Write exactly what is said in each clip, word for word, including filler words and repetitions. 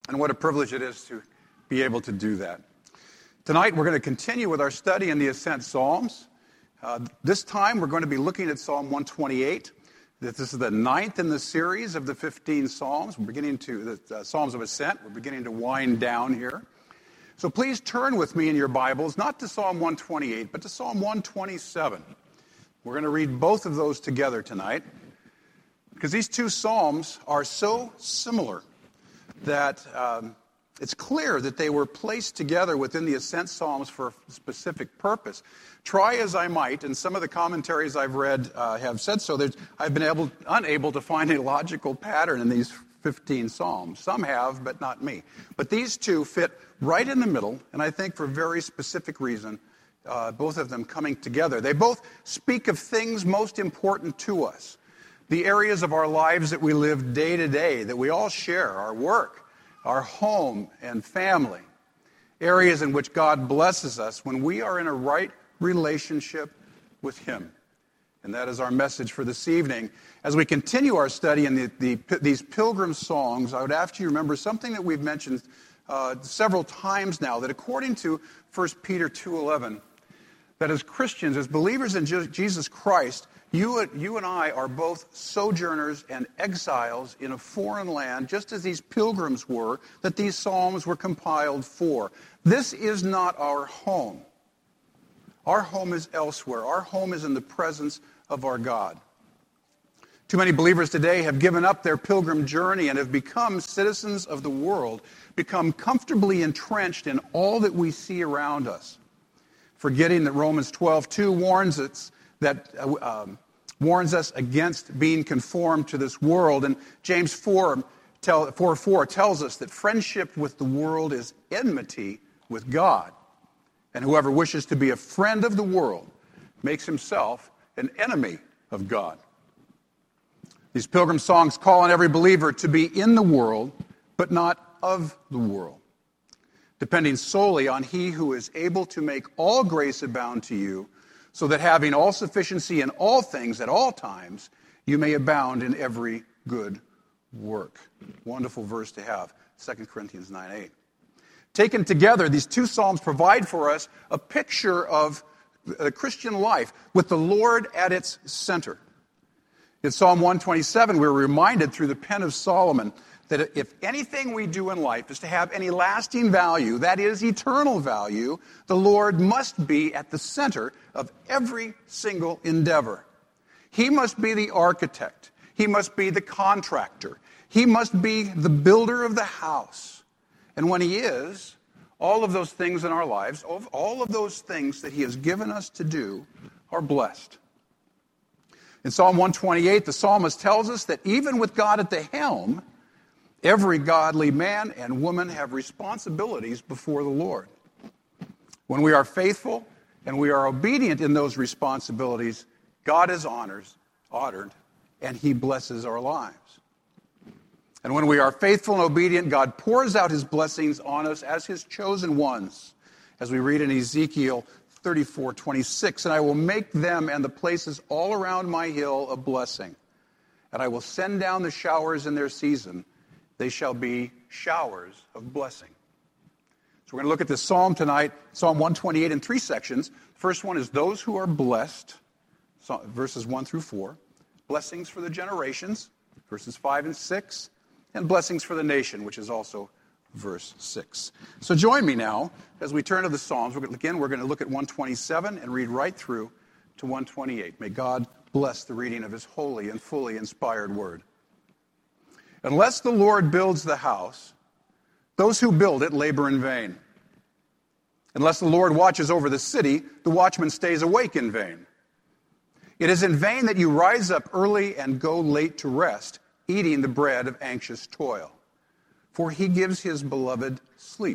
And what a privilege it is to be able to do that. Tonight we're going to continue with our study in the Ascent Psalms. Uh, this time we're going to be looking at Psalm one twenty-eight. This is the ninth in the series of the fifteen Psalms. We're beginning to, the uh, Psalms of Ascent, we're beginning to wind down here. So please turn with me in your Bibles, not to Psalm one twenty-eight, but to Psalm one twenty-seven. We're going to read both of those together tonight, because these two Psalms are so similar that um, it's clear that they were placed together within the Ascent Psalms for a specific purpose. Try as I might, and some of the commentaries I've read uh, have said so, that I've been able, unable to find a logical pattern in these fifteen Psalms. Some have, but not me. But these two fit right in the middle, and I think for a very specific reason, uh, both of them coming together. They both speak of things most important to us, the areas of our lives that we live day to day, that we all share, our work, our home and family, areas in which God blesses us when we are in a right relationship with Him. And that is our message for this evening. As we continue our study in the, the, these pilgrim songs, I would ask you to remember something that we've mentioned uh, several times now, that according to First Peter two eleven, that as Christians, as believers in Jesus Christ, you, you and I are both sojourners and exiles in a foreign land, just as these pilgrims were, that these psalms were compiled for. This is not our home. Our home is elsewhere. Our home is in the presence of our God. Too many believers today have given up their pilgrim journey and have become citizens of the world, become comfortably entrenched in all that we see around us, forgetting that Romans twelve two warns us that uh, um, warns us against being conformed to this world, and James four tell, four four tells us that friendship with the world is enmity with God. And whoever wishes to be a friend of the world makes himself an enemy of God. These pilgrim songs call on every believer to be in the world, but not of the world, depending solely on He who is able to make all grace abound to you, so that having all sufficiency in all things at all times, you may abound in every good work. Wonderful verse to have, Second Corinthians nine eight. Taken together, these two Psalms provide for us a picture of the Christian life with the Lord at its center. In Psalm one twenty-seven, we're reminded through the pen of Solomon that if anything we do in life is to have any lasting value, that is eternal value, the Lord must be at the center of every single endeavor. He must be the architect. He must be the contractor. He must be the builder of the house. And when He is, all of those things in our lives, all of those things that He has given us to do are blessed. In Psalm one twenty-eight, the psalmist tells us that even with God at the helm, every godly man and woman have responsibilities before the Lord. When we are faithful and we are obedient in those responsibilities, God is honored, honored, and He blesses our lives. And when we are faithful and obedient, God pours out His blessings on us as His chosen ones, as we read in Ezekiel thirty-four twenty-six, and I will make them and the places all around my hill a blessing, and I will send down the showers in their season. They shall be showers of blessing. So we're going to look at this psalm tonight, Psalm one twenty-eight, in three sections. The first one is those who are blessed, verses one through four. Blessings for the generations, verses five and six. And blessings for the nation, which is also verse six. So join me now as we turn to the Psalms. We're going to, again, we're going to look at one twenty-seven and read right through to one twenty-eight. May God bless the reading of His holy and fully inspired word. Unless the Lord builds the house, those who build it labor in vain. Unless the Lord watches over the city, the watchman stays awake in vain. It is in vain that you rise up early and go late to rest, eating the bread of anxious toil. For He gives His beloved sleep.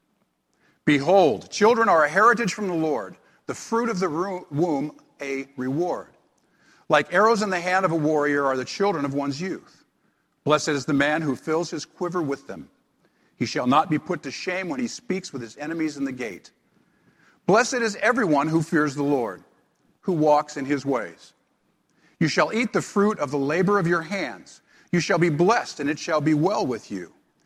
Behold, children are a heritage from the Lord, the fruit of the womb a reward. Like arrows in the hand of a warrior are the children of one's youth. Blessed is the man who fills his quiver with them. He shall not be put to shame when he speaks with his enemies in the gate. Blessed is everyone who fears the Lord, who walks in His ways. You shall eat the fruit of the labor of your hands. You shall be blessed, and it shall be well with you.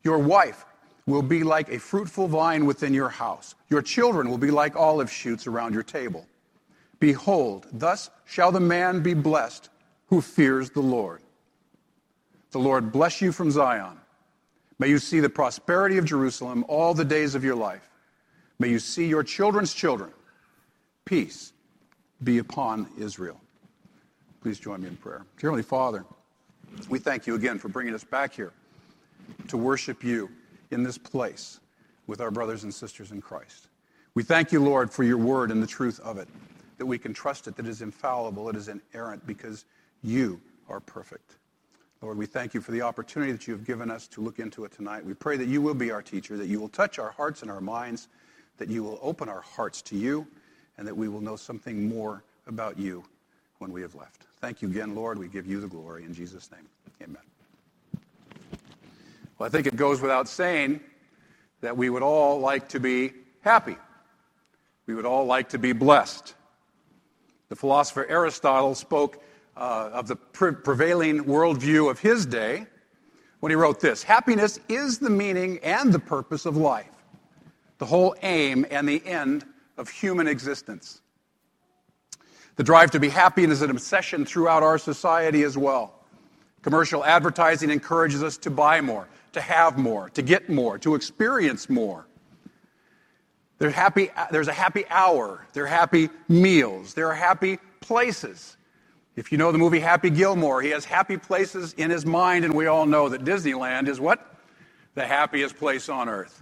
Your wife will be like a fruitful vine within your house. Your children will be like olive shoots around your table. Behold, thus shall the man be blessed who fears the Lord. The Lord bless you from Zion. May you see the prosperity of Jerusalem all the days of your life. May you see your children's children. Peace be upon Israel. Please join me in prayer. Dear Heavenly Father, we thank you again for bringing us back here to worship you in this place with our brothers and sisters in Christ. We thank you, Lord, for your word and the truth of it, that we can trust it, that it is infallible, it is inerrant, because you are perfect. Lord, we thank you for the opportunity that you have given us to look into it tonight. We pray that you will be our teacher, that you will touch our hearts and our minds, that you will open our hearts to you, and that we will know something more about you when we have left. Thank you again, Lord. We give you the glory in Jesus' name. Amen. Well, I think it goes without saying that we would all like to be happy. We would all like to be blessed. The philosopher Aristotle spoke uh, of the pre- prevailing worldview of his day when he wrote this: happiness is the meaning and the purpose of life, the whole aim and the end of human existence. The drive to be happy is an obsession throughout our society as well. Commercial advertising encourages us to buy more, to have more, to get more, to experience more. There's, happy, there's a happy hour. There are happy meals. There are happy places. If you know the movie Happy Gilmore, he has happy places in his mind, and we all know that Disneyland is what? The happiest place on earth.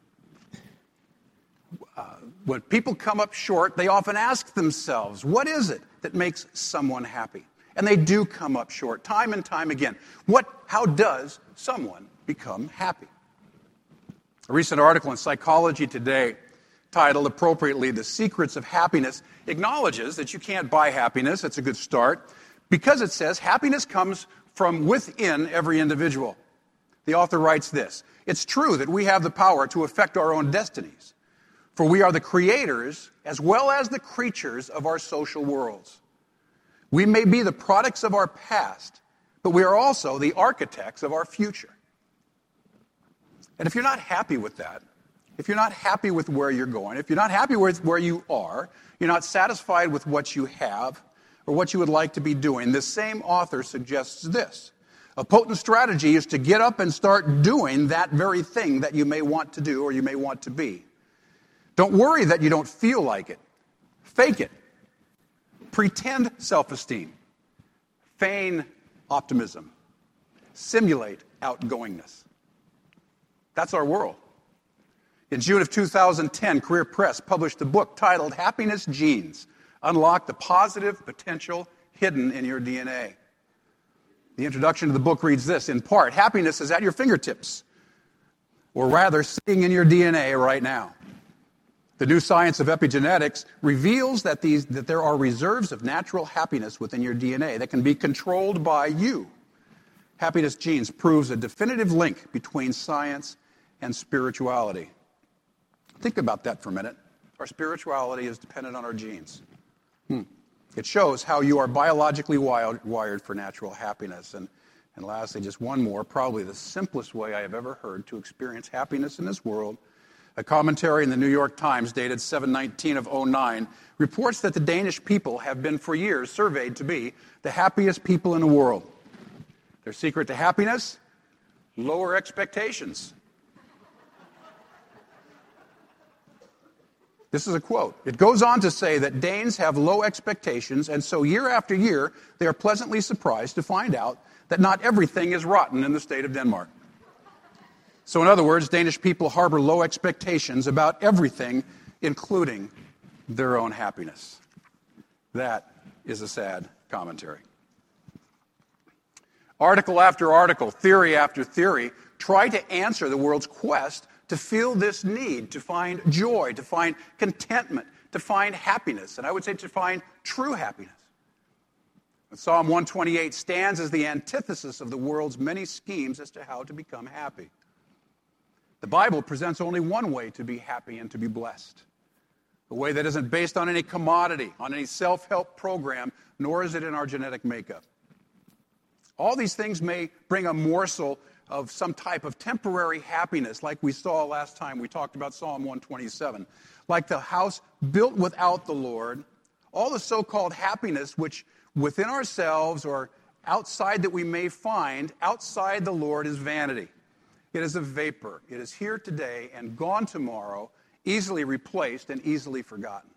Uh, when people come up short, they often ask themselves, what is it that makes someone happy? And they do come up short, time and time again. What? How does someone become happy? A recent article in Psychology Today, titled appropriately, "The Secrets of Happiness," acknowledges that you can't buy happiness. It's a good start, because it says happiness comes from within every individual. The author writes this: "It's true that we have the power to affect our own destinies, for we are the creators as well as the creatures of our social worlds. We may be the products of our past, but we are also the architects of our future." And if you're not happy with that, if you're not happy with where you're going, if you're not happy with where you are, you're not satisfied with what you have or what you would like to be doing, this same author suggests this: a potent strategy is to get up and start doing that very thing that you may want to do or you may want to be. Don't worry that you don't feel like it. Fake it. Pretend self-esteem. Feign optimism. Simulate outgoingness. That's our world. In June of two thousand ten, Career Press published a book titled Happiness Genes: Unlock the Positive Potential Hidden in Your D N A. The introduction to the book reads this, in part: happiness is at your fingertips, or rather sitting in your D N A right now. The new science of epigenetics reveals that, these, that there are reserves of natural happiness within your D N A that can be controlled by you. Happiness Genes proves a definitive link between science and spirituality. Think about that for a minute. Our spirituality is dependent on our genes. Hmm. It shows how you are biologically wired, wired for natural happiness. And, and lastly, just one more, probably the simplest way I have ever heard to experience happiness in this world. A commentary in the New York Times dated seven nineteen of oh nine reports that the Danish people have been for years surveyed to be the happiest people in the world. Their secret to happiness? Lower expectations. This is a quote. It goes on to say that Danes have low expectations, and so year after year, they are pleasantly surprised to find out that not everything is rotten in the state of Denmark. So in other words, Danish people harbor low expectations about everything, including their own happiness. That is a sad commentary. Article after article, theory after theory, try to answer the world's quest to feel this need, to find joy, to find contentment, to find happiness, and I would say to find true happiness. But Psalm one twenty-eight stands as the antithesis of the world's many schemes as to how to become happy. The Bible presents only one way to be happy and to be blessed, a way that isn't based on any commodity, on any self-help program, nor is it in our genetic makeup. All these things may bring a morsel of some type of temporary happiness, like we saw last time we talked about Psalm one twenty-seven, like the house built without the Lord, all the so-called happiness which within ourselves or outside that we may find, outside the Lord is vanity. It is a vapor. It is here today and gone tomorrow, easily replaced and easily forgotten.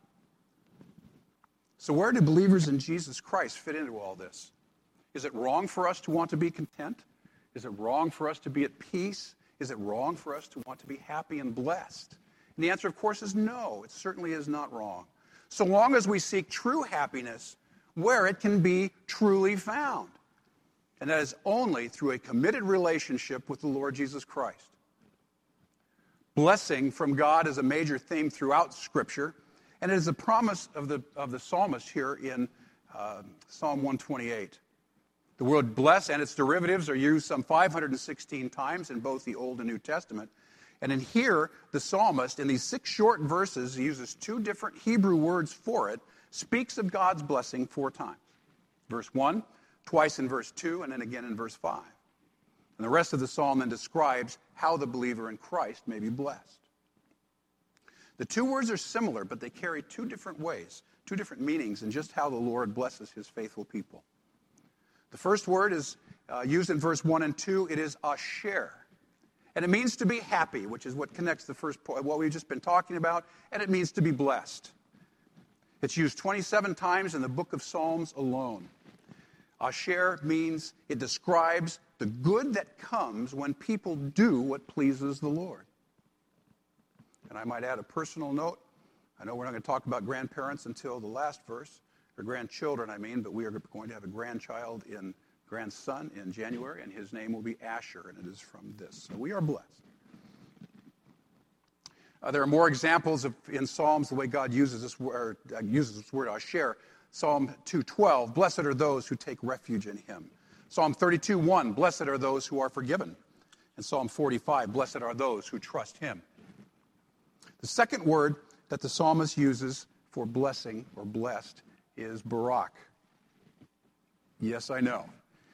So where do believers in Jesus Christ fit into all this? Is it wrong for us to want to be content? Is it wrong for us to be at peace? Is it wrong for us to want to be happy and blessed? And the answer, of course, is no. It certainly is not wrong. So long as we seek true happiness where it can be truly found. And that is only through a committed relationship with the Lord Jesus Christ. Blessing from God is a major theme throughout Scripture, and it is a promise of the, of the psalmist here in uh, Psalm one twenty-eight. The word bless and its derivatives are used some five hundred sixteen times in both the Old and New Testament. And in here, the psalmist, in these six short verses, uses two different Hebrew words for it, speaks of God's blessing four times. Verse one, twice in verse two, and then again in verse five. And the rest of the psalm then describes how the believer in Christ may be blessed. The two words are similar, but they carry two different ways, two different meanings in just how the Lord blesses his faithful people. The first word is uh, used in verse one and two. It is asher. And it means to be happy, which is what connects the first point, what we've just been talking about, and it means to be blessed. It's used twenty-seven times in the book of Psalms alone. Asher means it describes the good that comes when people do what pleases the Lord. And I might add a personal note. I know we're not going to talk about grandparents until the last verse, or grandchildren, I mean, but we are going to have a grandchild in grandson in January, and his name will be Asher, and it is from this. So we are blessed. Uh, there are more examples of in Psalms the way God uses this word, uh, uses this word Asher. Psalm two twelve, blessed are those who take refuge in him. Psalm thirty-two one, blessed are those who are forgiven. And Psalm forty-five, blessed are those who trust him. The second word that the psalmist uses for blessing or blessed is Barak. Yes, I know.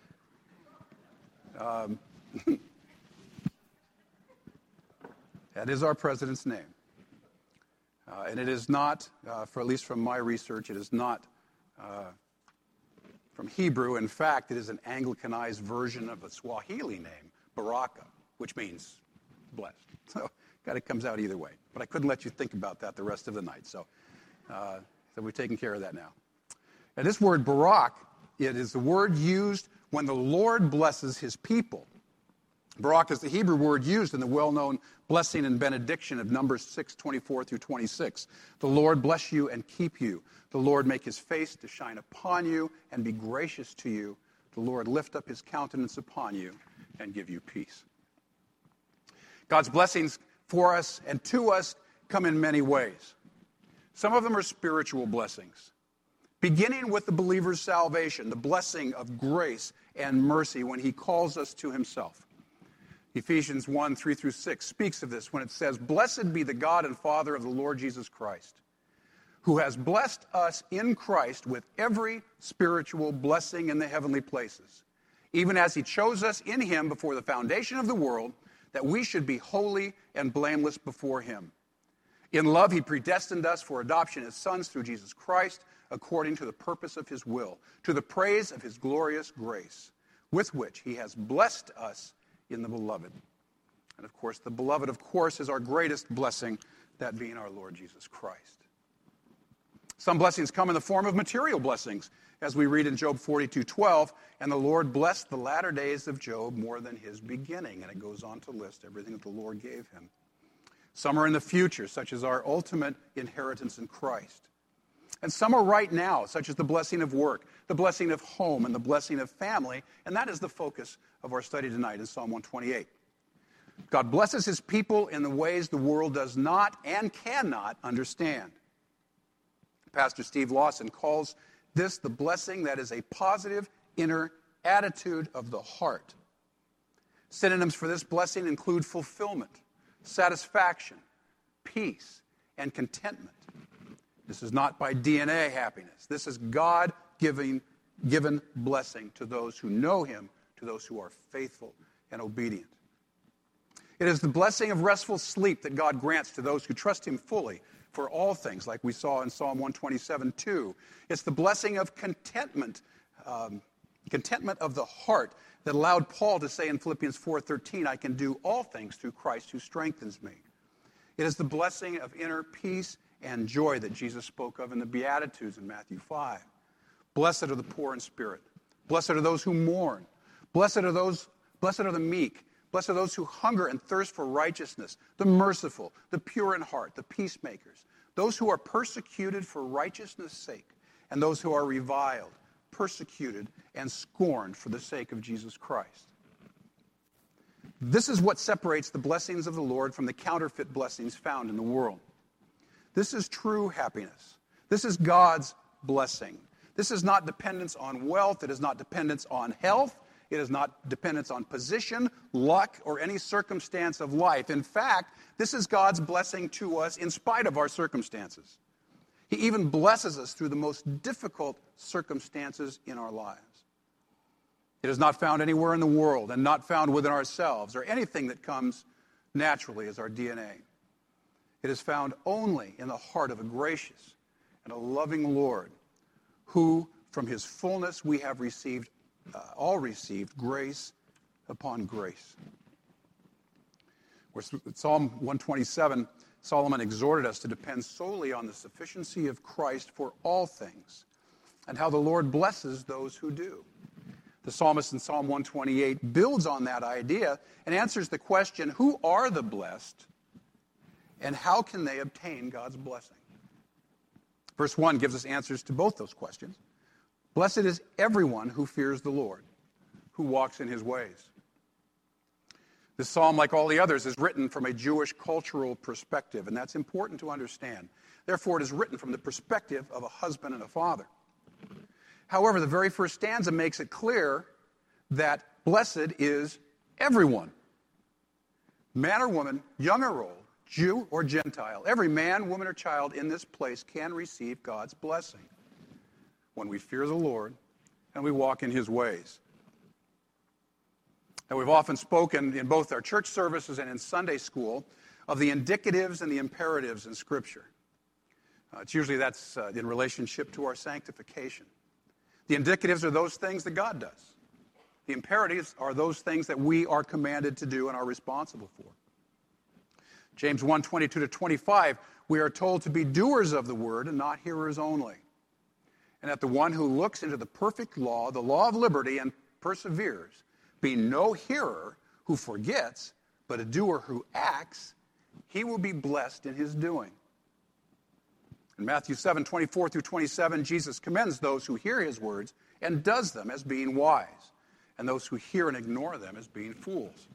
Um, that is our president's name. Uh, and it is not, uh, for at least from my research, it is not uh, from Hebrew. In fact, it is an Anglicanized version of a Swahili name, Baraka, which means blessed. So God, it comes out either way. But I couldn't let you think about that the rest of the night. So, uh, so we've taken care of that now. And this word Barak, it is the word used when the Lord blesses his people. Barak is the Hebrew word used in the well-known blessing and benediction of Numbers six twenty-four through twenty-six. The Lord bless you and keep you. The Lord make his face to shine upon you and be gracious to you. The Lord lift up his countenance upon you and give you peace. God's blessings for us and to us come in many ways. Some of them are spiritual blessings, beginning with the believer's salvation, the blessing of grace and mercy when he calls us to himself. Ephesians one, three through six speaks of this when it says, blessed be the God and Father of the Lord Jesus Christ, who has blessed us in Christ with every spiritual blessing in the heavenly places, even as he chose us in him before the foundation of the world, that we should be holy and blameless before him. In love, he predestined us for adoption as sons through Jesus Christ, according to the purpose of his will, to the praise of his glorious grace, with which he has blessed us in the beloved. And of course, the beloved, of course, is our greatest blessing, that being our Lord Jesus Christ. Some blessings come in the form of material blessings, as we read in Job forty-two twelve, and the Lord blessed the latter days of Job more than his beginning. And it goes on to list everything that the Lord gave him. Some are in the future, such as our ultimate inheritance in Christ. And some are right now, such as the blessing of work, the blessing of home, and the blessing of family. And that is the focus of our study tonight in Psalm one twenty-eight. God blesses his people in the ways the world does not and cannot understand. Pastor Steve Lawson calls this the blessing that is a positive inner attitude of the heart. Synonyms for this blessing include fulfillment, satisfaction, peace, and contentment. This is not by D N A happiness. This is God-giving, given blessing to those who know him, to those who are faithful and obedient. It is the blessing of restful sleep that God grants to those who trust him fully for all things, like we saw in Psalm one twenty-seven two. It's the blessing of contentment, um, contentment of the heart that allowed Paul to say in Philippians four thirteen, I can do all things through Christ who strengthens me. It is the blessing of inner peace and joy that Jesus spoke of in the Beatitudes in Matthew five. Blessed are the poor in spirit. Blessed are those who mourn. Blessed are those, blessed are the meek. Blessed are those who hunger and thirst for righteousness, the merciful, the pure in heart, the peacemakers, those who are persecuted for righteousness' sake, and those who are reviled, persecuted, and scorned for the sake of Jesus Christ. This is what separates the blessings of the Lord from the counterfeit blessings found in the world. This is true happiness. This is God's blessing. This is not dependence on wealth. It is not dependence on health. It is not dependence on position, luck, or any circumstance of life. In fact, this is God's blessing to us in spite of our circumstances. He even blesses us through the most difficult circumstances in our lives. It is not found anywhere in the world and not found within ourselves or anything that comes naturally as our D N A. It is found only in the heart of a gracious and a loving Lord who, from his fullness, we have received Uh, all received grace upon grace. With Psalm one twenty-seven, Solomon exhorted us to depend solely on the sufficiency of Christ for all things, and how the Lord blesses those who do. The psalmist in Psalm one twenty-eight builds on that idea and answers the question, who are the blessed, and how can they obtain God's blessing? Verse one gives us answers to both those questions. Blessed is everyone who fears the Lord, who walks in his ways. This psalm, like all the others, is written from a Jewish cultural perspective, and that's important to understand. Therefore, it is written from the perspective of a husband and a father. However, the very first stanza makes it clear that blessed is everyone. Man or woman, young or old, Jew or Gentile, every man, woman, or child in this place can receive God's blessing when we fear the Lord and we walk in his ways. And we've often spoken in both our church services and in Sunday school of the indicatives and the imperatives in Scripture. Uh, it's usually that's uh, in relationship to our sanctification. The indicatives are those things that God does. The imperatives are those things that we are commanded to do and are responsible for. James one, twenty-two to twenty-five, we are told to be doers of the word and not hearers only. And that the one who looks into the perfect law, the law of liberty, and perseveres, be no hearer who forgets, but a doer who acts, he will be blessed in his doing. In Matthew seven, twenty-four through twenty-seven, Jesus commends those who hear his words and does them as being wise, and those who hear and ignore them as being fools.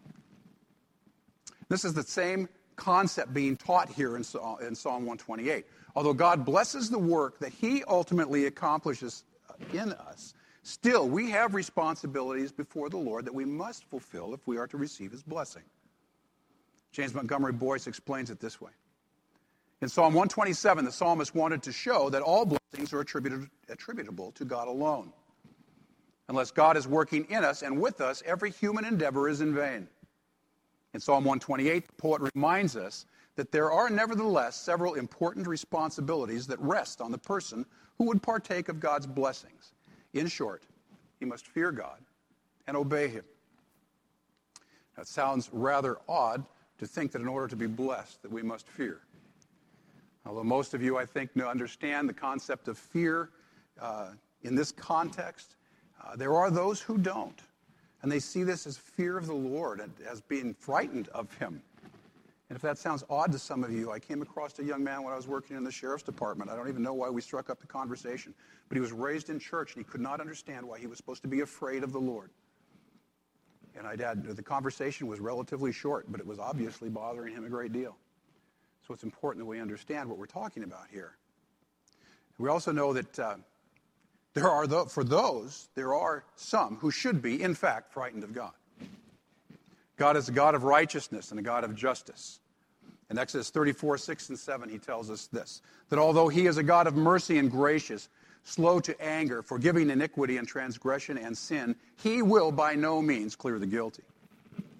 This is the same concept being taught here in Psalm one twenty-eight. Although God blesses the work that he ultimately accomplishes in us, still we have responsibilities before the Lord that we must fulfill if we are to receive his blessing. James Montgomery Boyce explains it this way. In Psalm one twenty-seven, the psalmist wanted to show that all blessings are attributed, attributable to God alone. Unless God is working in us and with us, every human endeavor is in vain. In Psalm one twenty-eight, the poet reminds us that there are nevertheless several important responsibilities that rest on the person who would partake of God's blessings. In short, he must fear God and obey him. Now, it sounds rather odd to think that in order to be blessed that we must fear. Although most of you, I think, understand the concept of fear uh, in this context, uh, there are those who don't. And they see this as fear of the Lord, and as being frightened of him. And if that sounds odd to some of you, I came across a young man when I was working in the sheriff's department. I don't even know why we struck up the conversation. But he was raised in church, and he could not understand why he was supposed to be afraid of the Lord. And I had, the conversation was relatively short, but it was obviously bothering him a great deal. So it's important that we understand what we're talking about here. We also know that uh, there are, th- for those, there are some who should be, in fact, frightened of God. God is a God of righteousness and a God of justice. In Exodus thirty-four, six and seven, he tells us this, that although he is a God of mercy and gracious, slow to anger, forgiving iniquity and transgression and sin, he will by no means clear the guilty.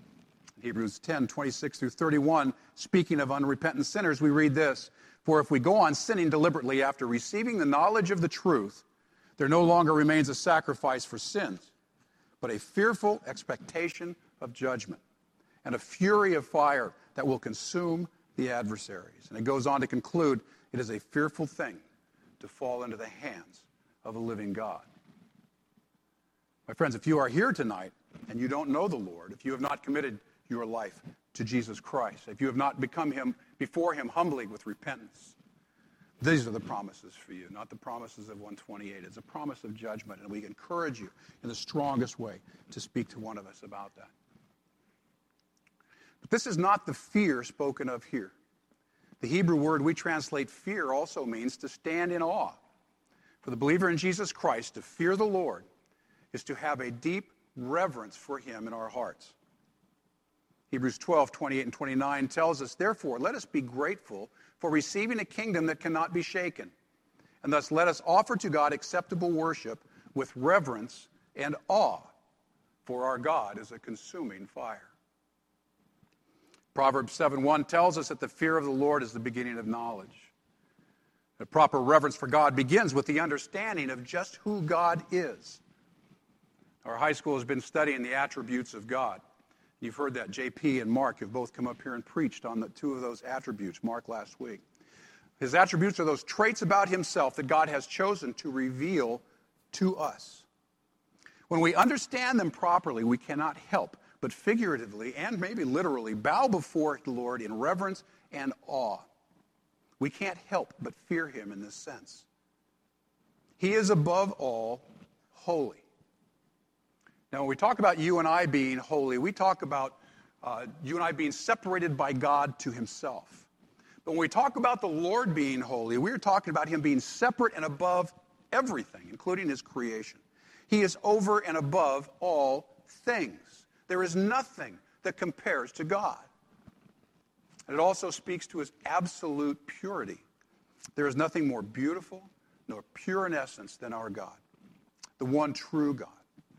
In Hebrews ten, twenty-six through thirty-one, speaking of unrepentant sinners, we read this: "For if we go on sinning deliberately after receiving the knowledge of the truth, there no longer remains a sacrifice for sins, but a fearful expectation of judgment and a fury of fire that will consume the adversaries." And it goes on to conclude, it is a fearful thing to fall into the hands of a living God. My friends, if you are here tonight and you don't know the Lord, if you have not committed your life to Jesus Christ, if you have not become him before him humbly with repentance, these are the promises for you, not the promises of one twenty-eight. It's a promise of judgment, and we encourage you in the strongest way to speak to one of us about that. But this is not the fear spoken of here. The Hebrew word we translate fear also means to stand in awe. For the believer in Jesus Christ, to fear the Lord is to have a deep reverence for him in our hearts. Hebrews twelve, twenty-eight and twenty-nine tells us, "Therefore, let us be grateful for receiving a kingdom that cannot be shaken. And thus let us offer to God acceptable worship with reverence and awe, for our God is a consuming fire." Proverbs seven one tells us that the fear of the Lord is the beginning of knowledge. The proper reverence for God begins with the understanding of just who God is. Our high school has been studying the attributes of God. You've heard that. J P and Mark have both come up here and preached on the two of those attributes, Mark last week. His attributes are those traits about himself that God has chosen to reveal to us. When we understand them properly, we cannot help but figuratively and maybe literally bow before the Lord in reverence and awe. We can't help but fear him in this sense. He is above all holy. Now, when we talk about you and I being holy, we talk about uh, you and I being separated by God to himself. But when we talk about the Lord being holy, we're talking about him being separate and above everything, including his creation. He is over and above all things. There is nothing that compares to God. And it also speaks to his absolute purity. There is nothing more beautiful nor pure in essence than our God, the one true God.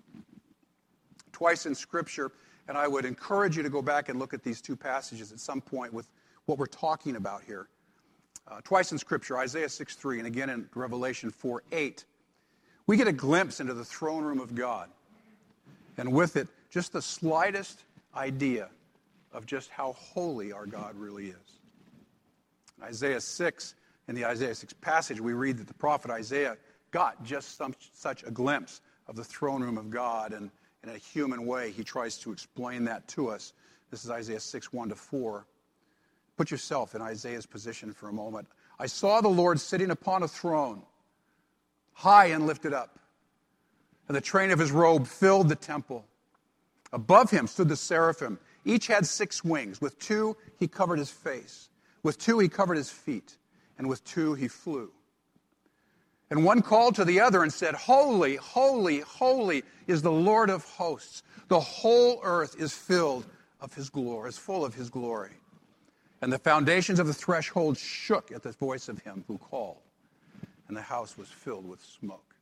Twice in Scripture, and I would encourage you to go back and look at these two passages at some point with what we're talking about here. Uh, twice in Scripture, Isaiah six three, and again in Revelation four eight, we get a glimpse into the throne room of God. And with it, just the slightest idea of just how holy our God really is. In Isaiah six, in the Isaiah six passage, we read that the prophet Isaiah got just some, such a glimpse of the throne room of God, and in a human way, he tries to explain that to us. This is Isaiah six, one to four. Put yourself in Isaiah's position for a moment. "I saw the Lord sitting upon a throne, high and lifted up, and the train of his robe filled the temple. Above him stood the seraphim. Each had six wings. With two he covered his face. With two he covered his feet. And with two he flew. And one called to the other and said, 'Holy, holy, holy is the Lord of hosts. The whole earth is filled of his glory, is full of his glory.' And the foundations of the threshold shook at the voice of him who called, and the house was filled with smoke."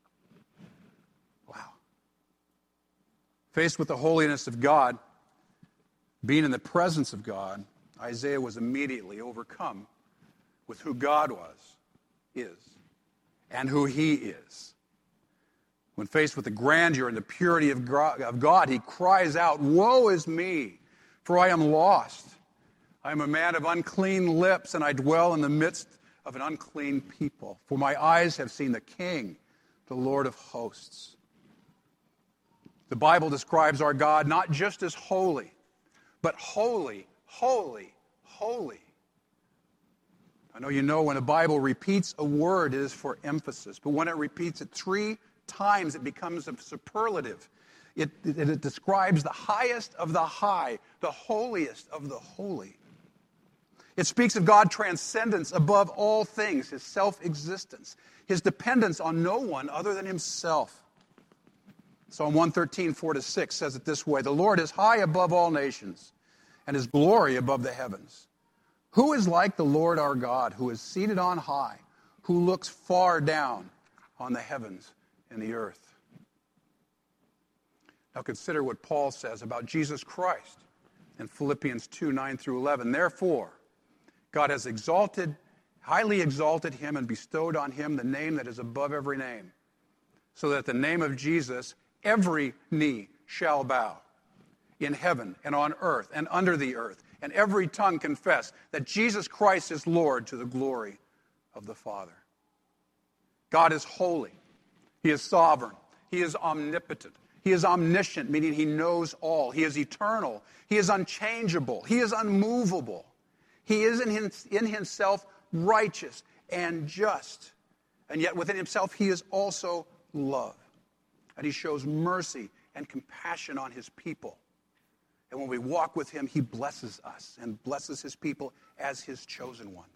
Wow. Faced with the holiness of God, being in the presence of God, Isaiah was immediately overcome with who God was, is, and who he is. When faced with the grandeur and the purity of God, he cries out, "Woe is me, for I am lost. I am a man of unclean lips, and I dwell in the midst of an unclean people. For my eyes have seen the King, the Lord of hosts." The Bible describes our God not just as holy, but holy, holy, holy. I know you know when the Bible repeats a word, it is for emphasis. But when it repeats it three times, it becomes a superlative. It, it, it describes the highest of the high, the holiest of the holy. It speaks of God's transcendence above all things, his self-existence, his dependence on no one other than himself. Psalm one thirteen, four to six says it this way: "The Lord is high above all nations, and his glory above the heavens. Who is like the Lord our God, who is seated on high, who looks far down on the heavens and the earth?" Now consider what Paul says about Jesus Christ in Philippians two, nine through eleven. Therefore, God has exalted, highly exalted him and bestowed on him the name that is above every name, so that at the name of Jesus every knee shall bow, in heaven and on earth and under the earth, and every tongue confess that Jesus Christ is Lord, to the glory of the Father. God is holy. He is sovereign. He is omnipotent. He is omniscient, meaning he knows all. He is eternal. He is unchangeable. He is unmovable. He is in, his, in himself righteous and just. And yet within himself he is also love. And he shows mercy and compassion on his people. And when we walk with him, he blesses us and blesses his people as his chosen ones.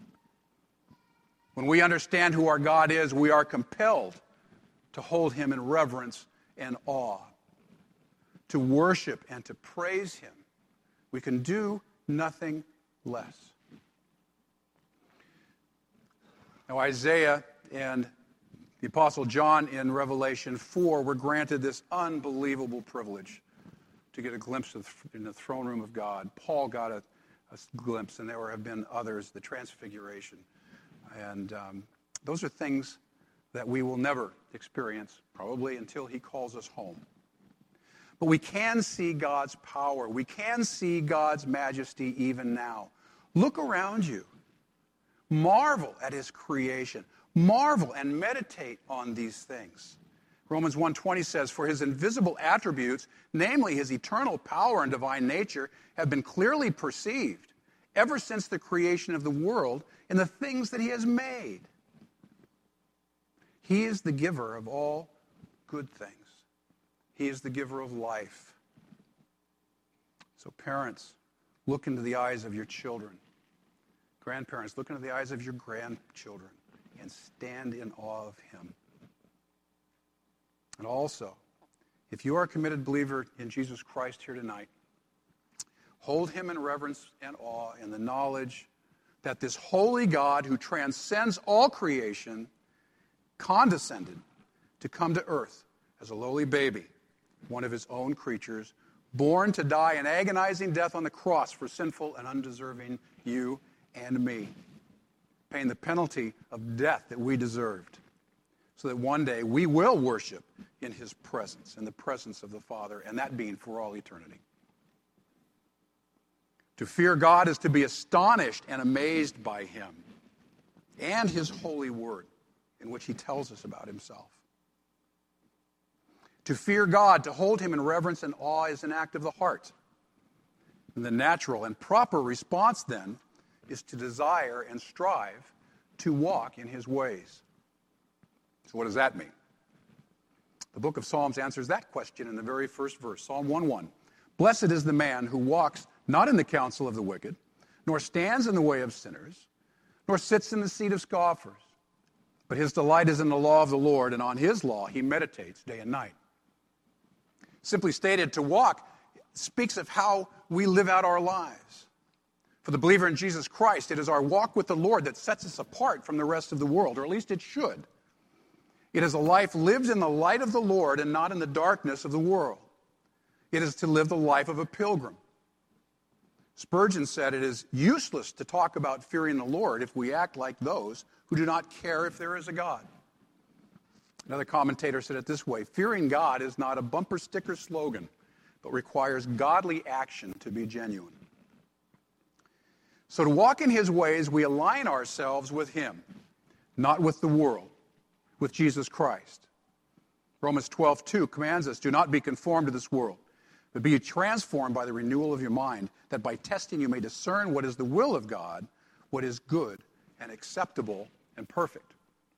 When we understand who our God is, we are compelled to hold him in reverence and awe, to worship and to praise him. We can do nothing less. Now, Isaiah and the Apostle John in Revelation four were granted this unbelievable privilege to get a glimpse of in the throne room of God. Paul got a, a glimpse, and there have been others, the Transfiguration. And um, those are things that we will never experience, probably until he calls us home. But we can see God's power. We can see God's majesty even now. Look around you. Marvel at his creation. Marvel and meditate on these things. Romans one twenty says, "For his invisible attributes, namely his eternal power and divine nature, have been clearly perceived ever since the creation of the world in the things that he has made." He is the giver of all good things. He is the giver of life. So parents, look into the eyes of your children. Grandparents, look into the eyes of your grandchildren and stand in awe of him. And also, if you are a committed believer in Jesus Christ here tonight, hold him in reverence and awe in the knowledge that this holy God who transcends all creation condescended to come to earth as a lowly baby, one of his own creatures, born to die an agonizing death on the cross for sinful and undeserving you and me, paying the penalty of death that we deserved, so that one day we will worship in his presence, in the presence of the Father, and that being for all eternity. To fear God is to be astonished and amazed by him and his holy word, in which he tells us about himself. To fear God, to hold him in reverence and awe, is an act of the heart. And the natural and proper response, then, is to desire and strive to walk in his ways. So what does that mean? The book of Psalms answers that question in the very first verse, Psalm one one. "Blessed is the man who walks not in the counsel of the wicked, nor stands in the way of sinners, nor sits in the seat of scoffers. But his delight is in the law of the Lord, and on his law he meditates day and night." Simply stated, to walk speaks of how we live out our lives. For the believer in Jesus Christ, it is our walk with the Lord that sets us apart from the rest of the world, or at least it should. It is a life lived in the light of the Lord and not in the darkness of the world. It is to live the life of a pilgrim. Spurgeon said it is useless to talk about fearing the Lord if we act like those who do not care if there is a God. Another commentator said it this way: fearing God is not a bumper sticker slogan, but requires godly action to be genuine. So to walk in his ways, we align ourselves with him, not with the world, with Jesus Christ. Romans twelve two commands us, "Do not be conformed to this world, but be transformed by the renewal of your mind, that by testing you may discern what is the will of God, what is good and acceptable and perfect."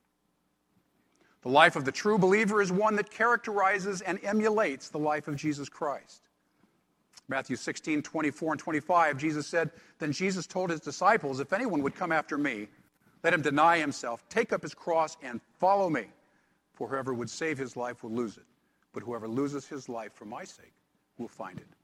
The life of the true believer is one that characterizes and emulates the life of Jesus Christ. Matthew sixteen, twenty-four and twenty-five, Jesus said, "Then Jesus told his disciples, if anyone would come after me, let him deny himself, take up his cross, and follow me. For whoever would save his life will lose it, but whoever loses his life for my sake will find it."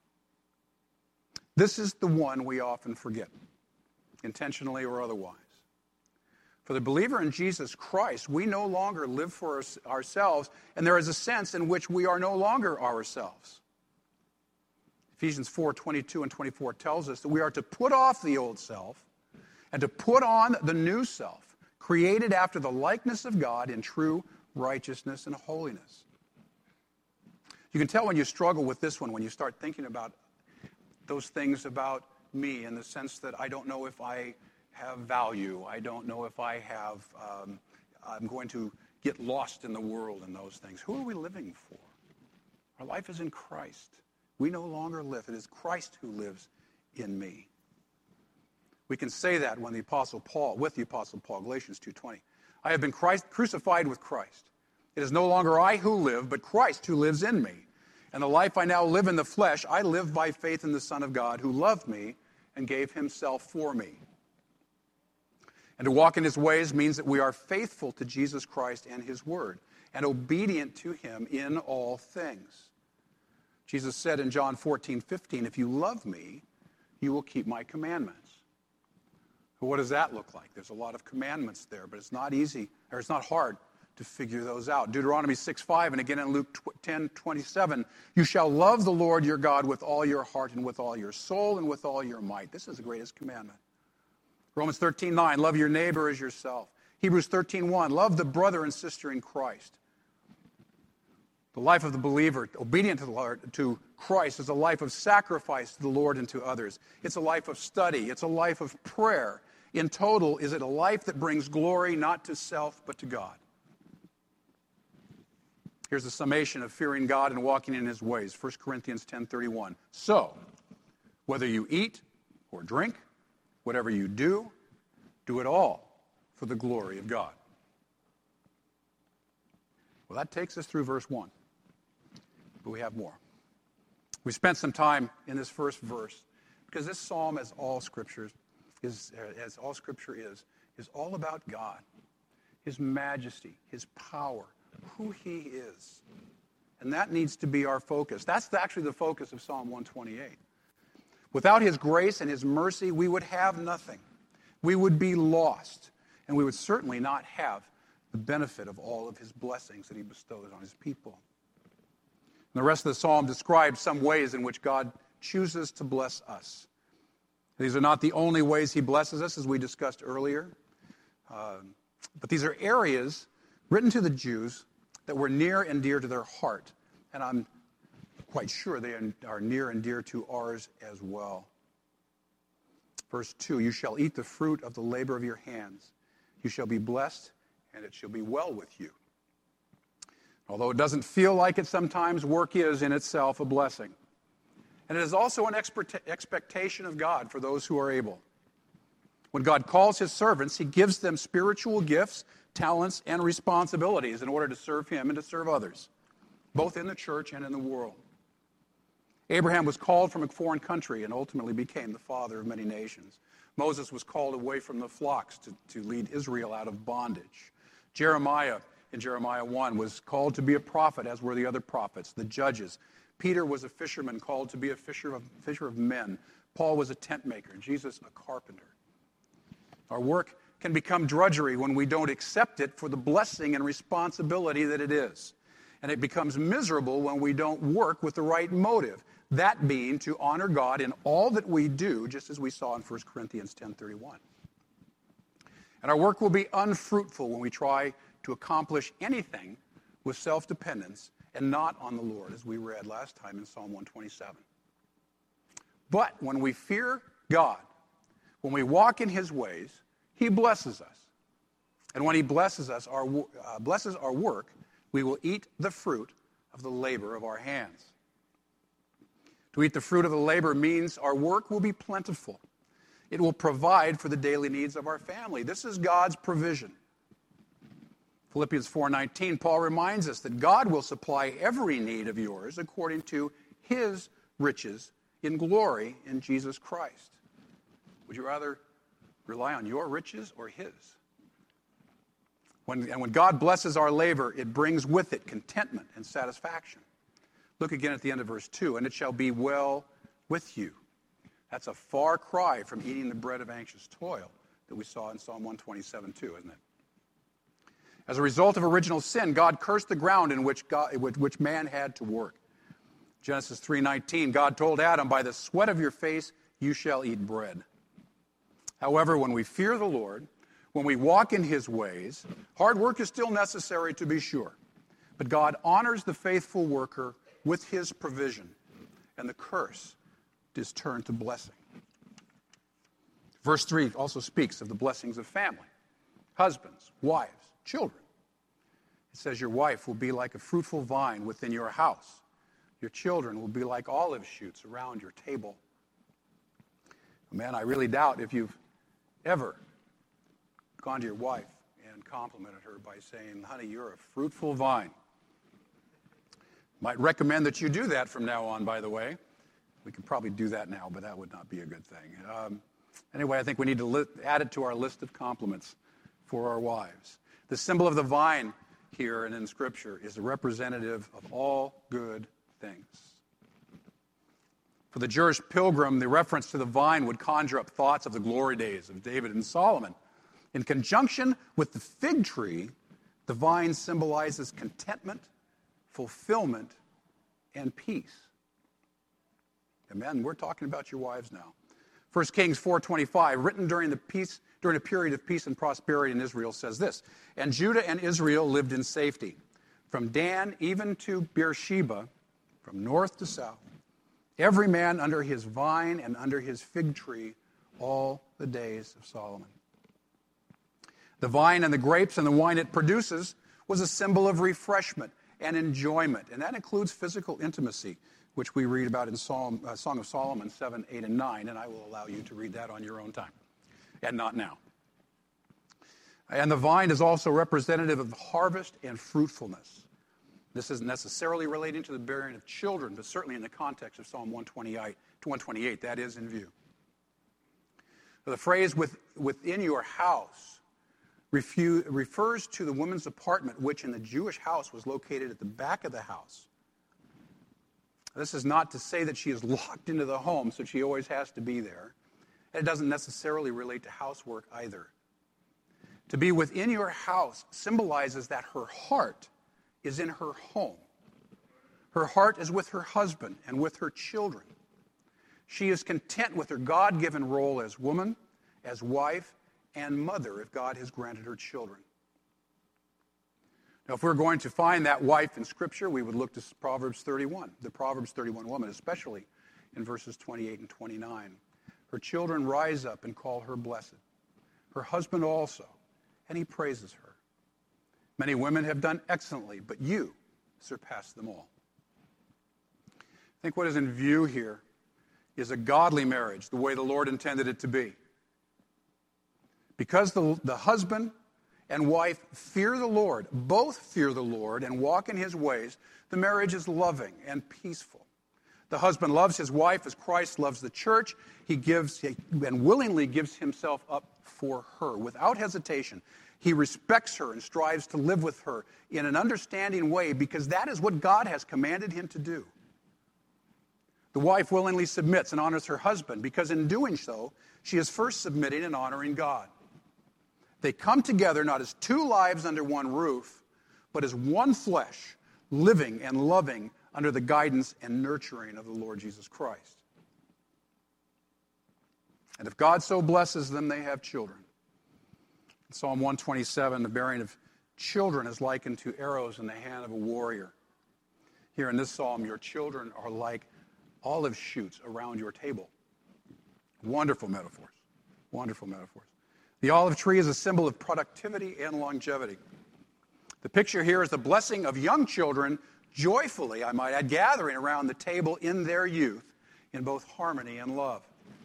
This is the one we often forget, intentionally or otherwise. For the believer in Jesus Christ, we no longer live for ourselves, and there is a sense in which we are no longer ourselves. Ephesians four, twenty-two and twenty-four tells us that we are to put off the old self and to put on the new self, created after the likeness of God in true righteousness and holiness. You can tell when you struggle with this one, when you start thinking about those things about me in the sense that I don't know if I have value. I don't know if I have, um, I'm going to get lost in the world and those things. Who are we living for? Our life is in Christ. We no longer live. It is Christ who lives in me. We can say that when the Apostle Paul, with the Apostle Paul, Galatians two twenty. I have been Christ, crucified with Christ. It is no longer I who live, but Christ who lives in me. And the life I now live in the flesh, I live by faith in the Son of God who loved me and gave himself for me. And to walk in his ways means that we are faithful to Jesus Christ and his word and obedient to him in all things. Jesus said in John fourteen fifteen, if you love me, you will keep my commandments. Well, what does that look like? There's a lot of commandments there, but it's not easy, or it's not hard to figure those out. Deuteronomy six five, and again in Luke ten twenty-seven, you shall love the Lord your God with all your heart and with all your soul and with all your might. This is the greatest commandment. Romans thirteen nine, love your neighbor as yourself. Hebrews thirteen one, love the brother and sister in Christ. The life of the believer, obedient to the Lord, to Christ, is a life of sacrifice to the Lord and to others. It's a life of study. It's a life of prayer. In total, is it a life that brings glory not to self but to God? Here's a summation of fearing God and walking in his ways. First Corinthians ten thirty-one. So, whether you eat or drink, whatever you do, do it all for the glory of God. Well, that takes us through verse one. But we have more. We spent some time in this first verse because this psalm, as all scriptures is, as all scripture is, is all about God, his majesty, his power, who he is. And that needs to be our focus. That's actually the focus of Psalm one twenty-eight. Without his grace and his mercy, we would have nothing. We would be lost. And we would certainly not have the benefit of all of his blessings that he bestows on his people. And the rest of the psalm describes some ways in which God chooses to bless us. These are not the only ways he blesses us, as we discussed earlier. Uh, but these are areas written to the Jews that were near and dear to their heart. And I'm quite sure they are near and dear to ours as well. Verse two, you shall eat the fruit of the labor of your hands. You shall be blessed, and it shall be well with you. Although it doesn't feel like it sometimes, work is in itself a blessing. And it is also an expectation of God for those who are able. When God calls his servants, he gives them spiritual gifts, talents, and responsibilities in order to serve him and to serve others, both in the church and in the world. Abraham was called from a foreign country and ultimately became the father of many nations. Moses was called away from the flocks to, to lead Israel out of bondage. Jeremiah, in Jeremiah one, was called to be a prophet, as were the other prophets, the judges. Peter was a fisherman called to be a fisher of, fisher of men. Paul was a tent maker, Jesus a carpenter. Our work can become drudgery when we don't accept it for the blessing and responsibility that it is. And it becomes miserable when we don't work with the right motive, that being to honor God in all that we do, just as we saw in First Corinthians ten thirty-one. And our work will be unfruitful when we try to accomplish anything with self-dependence and not on the Lord, as we read last time in Psalm one twenty-seven. But when we fear God, when we walk in his ways, he blesses us. And when he blesses us, our uh, blesses our work, we will eat the fruit of the labor of our hands. To eat the fruit of the labor means our work will be plentiful. It will provide for the daily needs of our family. This is God's provision. Philippians four nineteen, Paul reminds us that God will supply every need of yours according to his riches in glory in Jesus Christ. Would you rather rely on your riches or his? When, and when God blesses our labor, it brings with it contentment and satisfaction. Look again at the end of verse two, and it shall be well with you. That's a far cry from eating the bread of anxious toil that we saw in Psalm one twenty-seven too, isn't it? As a result of original sin, God cursed the ground in which, God, which man had to work. Genesis three nineteen, God told Adam, by the sweat of your face you shall eat bread. However, when we fear the Lord, when we walk in his ways, hard work is still necessary, to be sure. But God honors the faithful worker with his provision, and the curse is turned to blessing. Verse three also speaks of the blessings of family, husbands, wives, children. It says your wife will be like a fruitful vine within your house. Your children will be like olive shoots around your table. Man, I really doubt if you've ever gone to your wife and complimented her by saying, honey, you're a fruitful vine. Might recommend that you do that from now on, by the way. We could probably do that now, but that would not be a good thing. Um, anyway, I think we need to li- add it to our list of compliments for our wives. The symbol of the vine here and in Scripture is a representative of all good things. For the Jewish pilgrim, the reference to the vine would conjure up thoughts of the glory days of David and Solomon. In conjunction with the fig tree, the vine symbolizes contentment, fulfillment, and peace. Amen. We're talking about your wives now. First Kings four twenty-five, written during the peace, during a period of peace and prosperity in Israel, says this, and Judah and Israel lived in safety, from Dan even to Beersheba, from north to south, every man under his vine and under his fig tree all the days of Solomon. The vine and the grapes and the wine it produces was a symbol of refreshment and enjoyment, and that includes physical intimacy, which we read about in Psalm, uh, Song of Solomon seven, eight, and nine, and I will allow you to read that on your own time, and not now. And the vine is also representative of harvest and fruitfulness. This isn't necessarily relating to the bearing of children, but certainly in the context of Psalm one twenty-eight, one twenty-eight that is in view. The phrase with, within your house refu- refers to the woman's apartment, which in the Jewish house was located at the back of the house. This is not to say that she is locked into the home, so she always has to be there. And it doesn't necessarily relate to housework either. To be within your house symbolizes that her heart is in her home. Her heart is with her husband and with her children. She is content with her God-given role as woman, as wife, and mother if God has granted her children. Now, if we're going to find that wife in Scripture, we would look to Proverbs thirty-one, the Proverbs thirty-one woman, especially in verses twenty-eight and twenty-nine. Her children rise up and call her blessed. Her husband also, and he praises her. Many women have done excellently, but you surpass them all. I think what is in view here is a godly marriage, the way the Lord intended it to be. Because the, the husband and wife fear the Lord, both fear the Lord and walk in his ways, the marriage is loving and peaceful. The husband loves his wife as Christ loves the church. He gives and willingly gives himself up for her without hesitation. He respects her and strives to live with her in an understanding way because that is what God has commanded him to do. The wife willingly submits and honors her husband because in doing so, she is first submitting and honoring God. They come together not as two lives under one roof, but as one flesh, living and loving under the guidance and nurturing of the Lord Jesus Christ. And if God so blesses them, they have children. In Psalm one twenty-seven, the bearing of children is likened to arrows in the hand of a warrior. Here in this psalm, your children are like olive shoots around your table. Wonderful metaphors. Wonderful metaphors. The olive tree is a symbol of productivity and longevity. The picture here is the blessing of young children joyfully, I might add, gathering around the table in their youth in both harmony and love.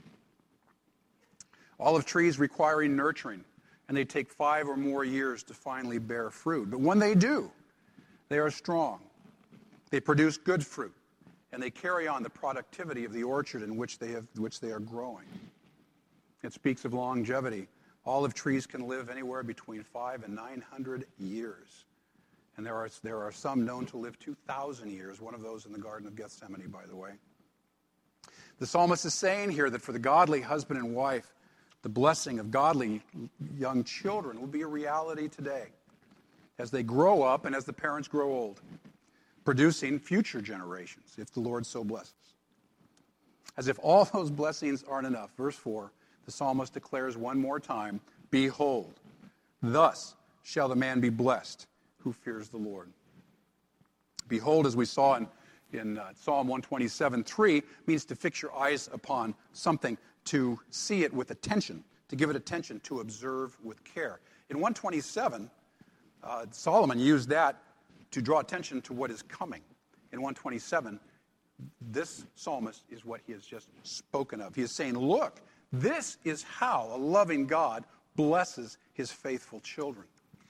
Olive trees requiring nurturing, and they take five or more years to finally bear fruit. But when they do, they are strong. They produce good fruit, and they carry on the productivity of the orchard in which they have, which they are growing. It speaks of longevity. Olive trees can live anywhere between five and nine hundred years. And there are, there are some known to live two thousand years, one of those in the Garden of Gethsemane, by the way. The psalmist is saying here that for the godly husband and wife, the blessing of godly young children will be a reality today as they grow up and as the parents grow old. producing future generations, if the Lord so blesses. As if all those blessings aren't enough, verse four, the psalmist declares one more time, behold, thus shall the man be blessed who fears the Lord. Behold, as we saw in, in uh, Psalm one twenty-seven three, means to fix your eyes upon something, to see it with attention, to give it attention, to observe with care. In one twenty-seven, uh, Solomon used that to draw attention to what is coming. In one twenty-seven, this psalmist is what he has just spoken of. He is saying, look, this is how a loving God blesses his faithful children.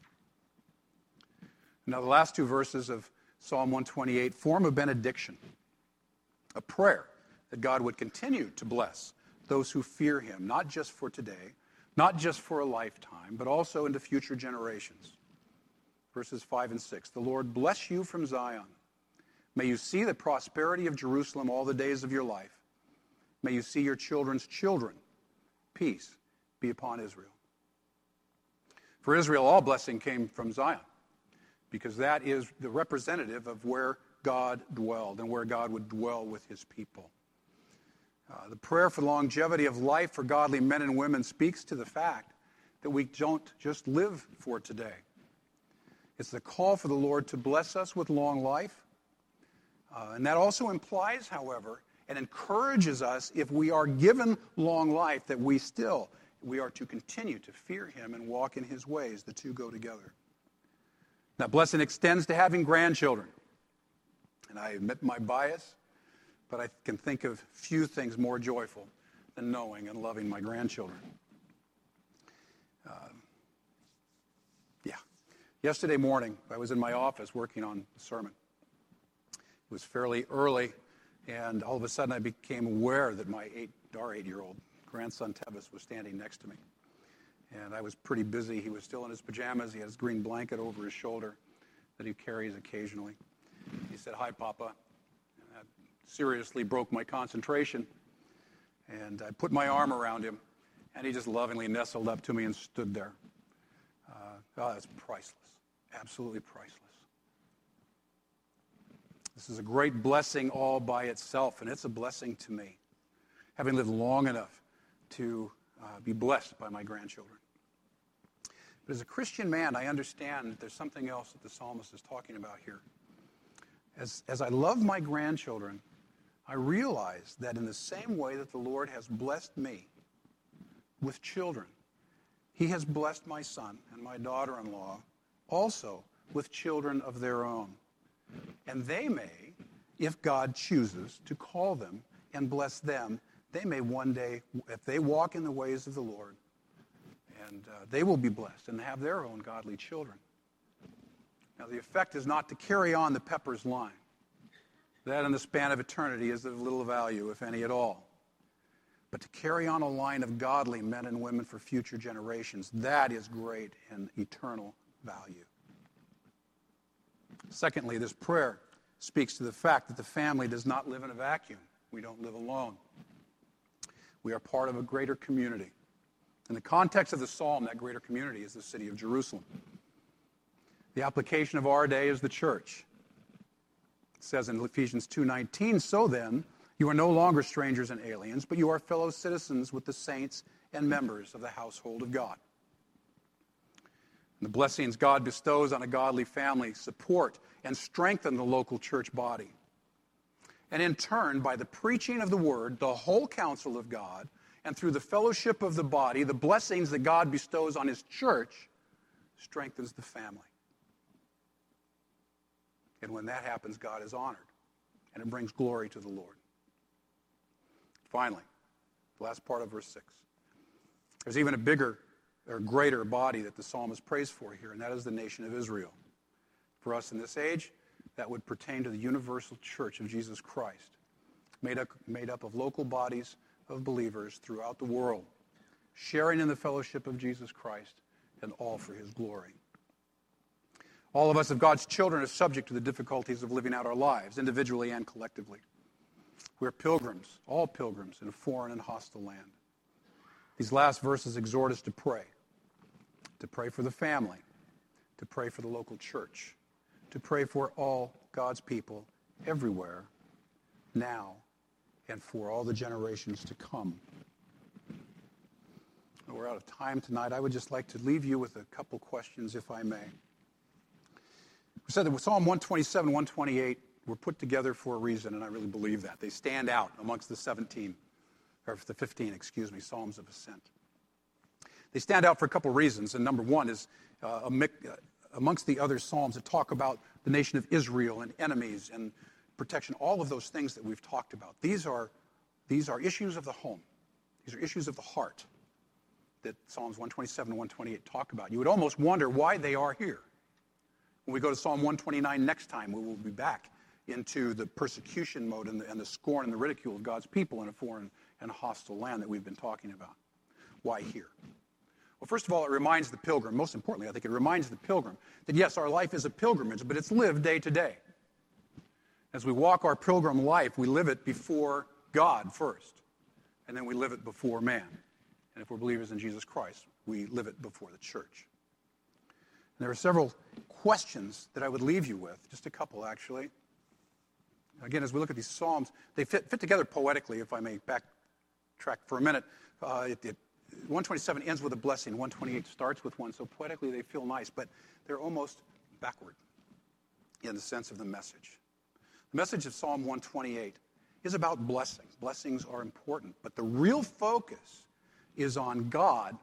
Now, the last two verses of Psalm one twenty-eight form a benediction, a prayer that God would continue to bless those who fear him, not just for today, not just for a lifetime, but also into future generations. Verses five and six, the Lord bless you from Zion. May you see the prosperity of Jerusalem all the days of your life. May you see your children's children. Peace be upon Israel. For Israel, all blessing came from Zion, because that is the representative of where God dwelled and where God would dwell with his people. Uh, the prayer for the longevity of life for godly men and women speaks to the fact that we don't just live for today. It's the call for the Lord to bless us with long life. Uh, and that also implies, however, and encourages us, if we are given long life, that we still, we are to continue to fear him and walk in his ways. The two go together. That blessing extends to having grandchildren. And I admit my bias, but I can think of few things more joyful than knowing and loving my grandchildren. Uh, yeah. Yesterday morning, I was in my office working on the sermon. It was fairly early, and all of a sudden I became aware that my eight, our eight-year-old grandson, Tevis, was standing next to me. And I was pretty busy. He was still in his pajamas. He had his green blanket over his shoulder that he carries occasionally. He said, "Hi, Papa." And that seriously broke my concentration. And I put my arm around him, and he just lovingly nestled up to me and stood there. Uh, oh, that's priceless. Absolutely priceless. This is a great blessing all by itself, and it's a blessing to me, having lived long enough to uh, be blessed by my grandchildren. But as a Christian man, I understand that there's something else that the psalmist is talking about here. As, as I love my grandchildren, I realize that in the same way that the Lord has blessed me with children, he has blessed my son and my daughter-in-law also with children of their own. And they may, if God chooses to call them and bless them, they may one day, if they walk in the ways of the Lord, and uh, they will be blessed and have their own godly children. Now, the effect is not to carry on the Pepper's line. That in the span of eternity is of little value, if any at all. But to carry on a line of godly men and women for future generations, that is great and eternal value. Secondly, this prayer speaks to the fact that the family does not live in a vacuum. We don't live alone. We are part of a greater community. In the context of the psalm, that greater community is the city of Jerusalem. The application of our day is the church. It says in Ephesians two nineteen, "So then, you are no longer strangers and aliens, but you are fellow citizens with the saints and members of the household of God." And the blessings God bestows on a godly family support and strengthen the local church body. And in turn, by the preaching of the word, the whole counsel of God, and through the fellowship of the body, the blessings that God bestows on his church strengthens the family. And when that happens, God is honored, and it brings glory to the Lord. Finally, the last part of verse six. There's even a bigger or greater body that the psalmist prays for here, and that is the nation of Israel. For us in this age, that would pertain to the universal church of Jesus Christ, made up, made up of local bodies of believers throughout the world, sharing in the fellowship of Jesus Christ, and all for his glory. All of us, of God's children, are subject to the difficulties of living out our lives, individually and collectively. We're pilgrims, all pilgrims, in a foreign and hostile land. These last verses exhort us to pray, to pray for the family, to pray for the local church, to pray for all God's people everywhere, now, and for all the generations to come. We're out of time tonight. I would just like to leave you with a couple questions, if I may. We said that Psalm one twenty-seven, one twenty-eight were put together for a reason, and I really believe that. They stand out amongst the seventeen, or the fifteen, excuse me, Psalms of Ascent. They stand out for a couple of reasons, and number one is uh, amongst the other Psalms that talk about the nation of Israel and enemies and protection, all of those things that we've talked about. These are, these are issues of the home. These are issues of the heart that Psalms one twenty-seven and one twenty-eight talk about. You would almost wonder why they are here. When we go to Psalm one twenty-nine next time, we will be back into the persecution mode and the, and the scorn and the ridicule of God's people in a foreign and hostile land that we've been talking about. Why here? Well, first of all, it reminds the pilgrim, most importantly, I think it reminds the pilgrim that yes, our life is a pilgrimage, but it's lived day to day. As we walk our pilgrim life, we live it before God first, and then we live it before man. And if we're believers in Jesus Christ, we live it before the church. And there are several questions that I would leave you with, just a couple actually. Again, as we look at these Psalms, they fit, fit together poetically, if I may backtrack for a minute. Uh, it, it, one twenty-seven ends with a blessing, one twenty-eight starts with one, so poetically they feel nice, but they're almost backward in the sense of the message. The message of Psalm one twenty-eight is about blessing. Blessings are important, but the real focus is on God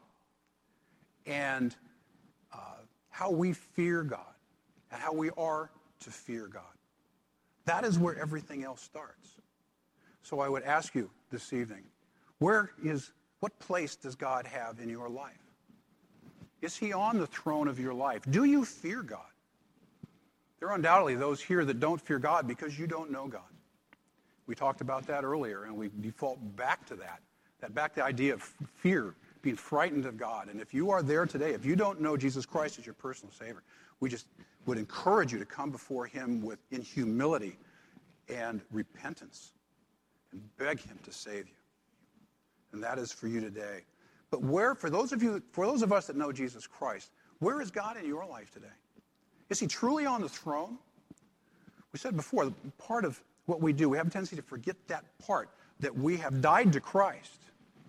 and uh, how we fear God and how we are to fear God. That is where everything else starts. So I would ask you this evening, where is, what place does God have in your life? Is he on the throne of your life? Do you fear God? There are undoubtedly those here that don't fear God because you don't know God. We talked about that earlier, and we default back to that, that back to the idea of fear, being frightened of God. And if you are there today, if you don't know Jesus Christ as your personal Savior, we just would encourage you to come before him with in humility and repentance and beg him to save you. And that is for you today. But where, for those of you, for those of us that know Jesus Christ, where is God in your life today? Is he truly on the throne? We said before, part of what we do, we have a tendency to forget that part, that we have died to Christ.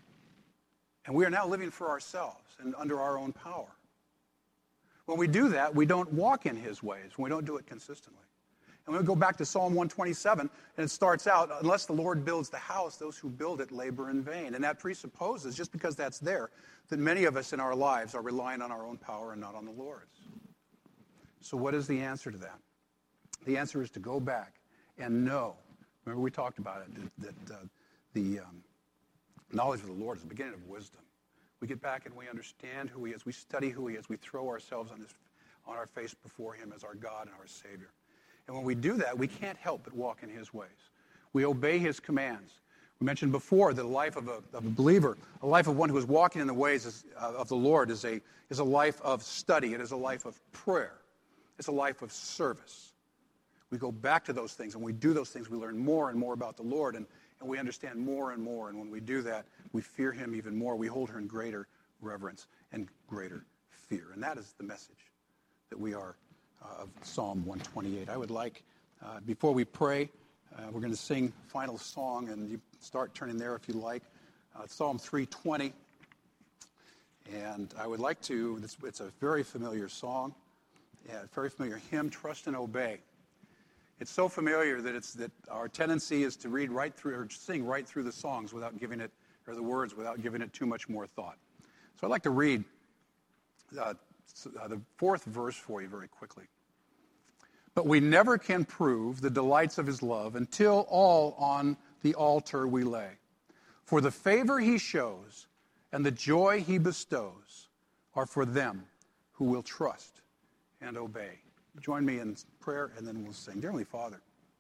And we are now living for ourselves and under our own power. When we do that, we don't walk in his ways, when we don't do it consistently. And we go back to Psalm one twenty-seven, and it starts out, unless the Lord builds the house, those who build it labor in vain. And that presupposes, just because that's there, that many of us in our lives are relying on our own power and not on the Lord's. So what is the answer to that? The answer is to go back and know. Remember we talked about it, that, that uh, the um, knowledge of the Lord is the beginning of wisdom. We get back and we understand who he is. We study who he is. We throw ourselves on, his, on our face before him as our God and our Savior. And when we do that, we can't help but walk in his ways. We obey his commands. We mentioned before that the life of a, of a believer, a life of one who is walking in the ways is, uh, of the Lord is a, is a life of study. It is a life of prayer. It's a life of service. We go back to those things, and when we do those things, we learn more and more about the Lord, and, and we understand more and more. And when we do that, we fear him even more. We hold her in greater reverence and greater fear. And that is the message that we are uh, of Psalm one twenty-eight. I would like, uh, before we pray, uh, we're going to sing final song, and you start turning there if you like. Uh, Psalm three twenty. And I would like to, it's, it's a very familiar song, yeah, very familiar hymn, Trust and Obey. It's so familiar that it's that our tendency is to read right through or sing right through the songs without giving it, or the words without giving it too much more thought. So I'd like to read uh, the fourth verse for you very quickly. But we never can prove the delights of his love until all on the altar we lay. For the favor he shows and the joy he bestows are for them who will trust and obey. Join me in prayer, and then we'll sing. Dear Heavenly Father,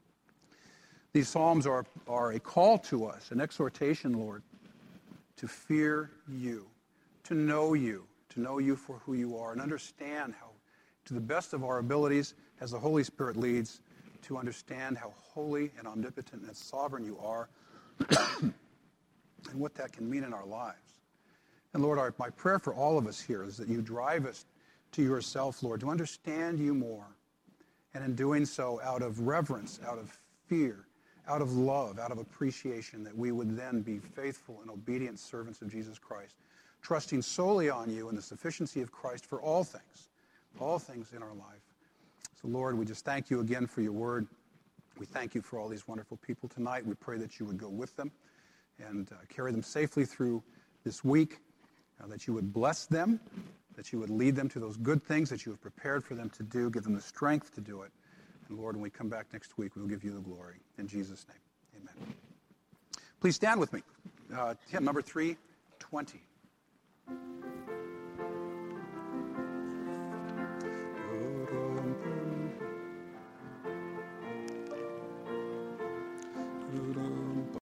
these Psalms are, are a call to us, an exhortation, Lord, to fear you, to know you, to know you for who you are, and understand how, to the best of our abilities, as the Holy Spirit leads, to understand how holy and omnipotent and sovereign you are, and what that can mean in our lives. And Lord, our, my prayer for all of us here is that you drive us to yourself, Lord, to understand you more And in doing so, out of reverence, out of fear, out of love, out of appreciation, that we would then be faithful and obedient servants of Jesus Christ, trusting solely on you and the sufficiency of Christ for all things, all things in our life. So, Lord, we just thank you again for your word. We thank you for all these wonderful people tonight. We pray that you would go with them and uh, carry them safely through this week, uh, that you would bless them, that you would lead them to those good things that you have prepared for them to do, give them the strength to do it. And Lord, when we come back next week, we will give you the glory. In Jesus' name, amen. Please stand with me. Uh, hymn number three twenty.